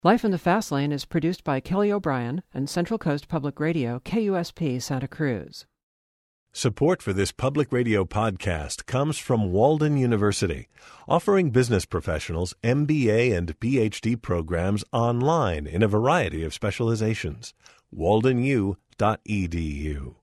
Life in the Fast Lane is produced by Kelly O'Brien and Central Coast Public Radio, KUSP, Santa Cruz. Support for this public radio podcast comes from Walden University, offering business professionals MBA and PhD programs online in a variety of specializations. waldenu.edu.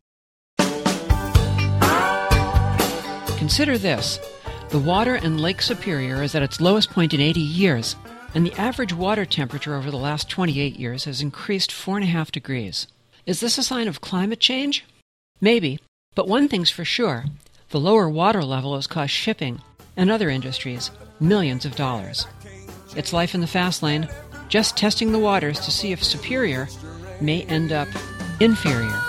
Consider this. The water in Lake Superior is at its lowest point in 80 years, and the average water temperature over the last 28 years has increased 4.5 degrees. Is this a sign of climate change? Maybe, but one thing's for sure. The lower water level has cost shipping and other industries millions of dollars. It's Life in the Fast Lane, just testing the waters to see if Superior may end up inferior.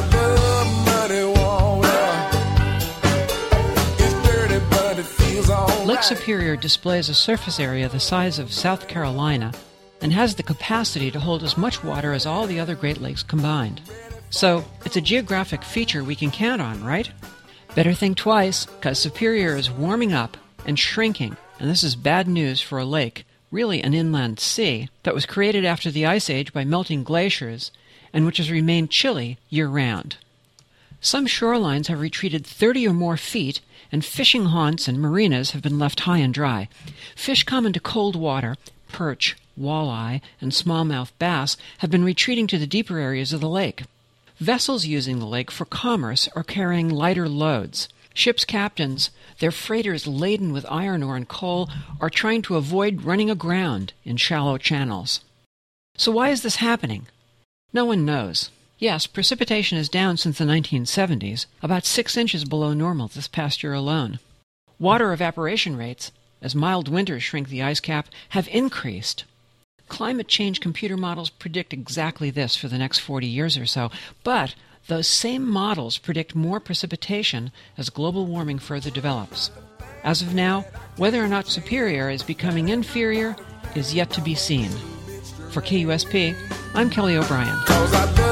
Lake Superior displays a surface area the size of South Carolina and has the capacity to hold as much water as all the other Great Lakes combined. So, it's a geographic feature we can count on, right? Better think twice, because Superior is warming up and shrinking, and this is bad news for a lake, really an inland sea, that was created after the Ice Age by melting glaciers and which has remained chilly year-round. Some shorelines have retreated 30 or more feet, and fishing haunts and marinas have been left high and dry. Fish common to cold water, perch, walleye, and smallmouth bass, have been retreating to the deeper areas of the lake. Vessels using the lake for commerce are carrying lighter loads. Ships' captains, their freighters laden with iron ore and coal, are trying to avoid running aground in shallow channels. So why is this happening? No one knows. Yes, precipitation is down since the 1970s, about 6 inches below normal this past year alone. Water evaporation rates, as mild winters shrink the ice cap, have increased. Climate change computer models predict exactly this for the next 40 years or so, but those same models predict more precipitation as global warming further develops. As of now, whether or not Superior is becoming inferior is yet to be seen. For KUSP, I'm Kelly O'Brien.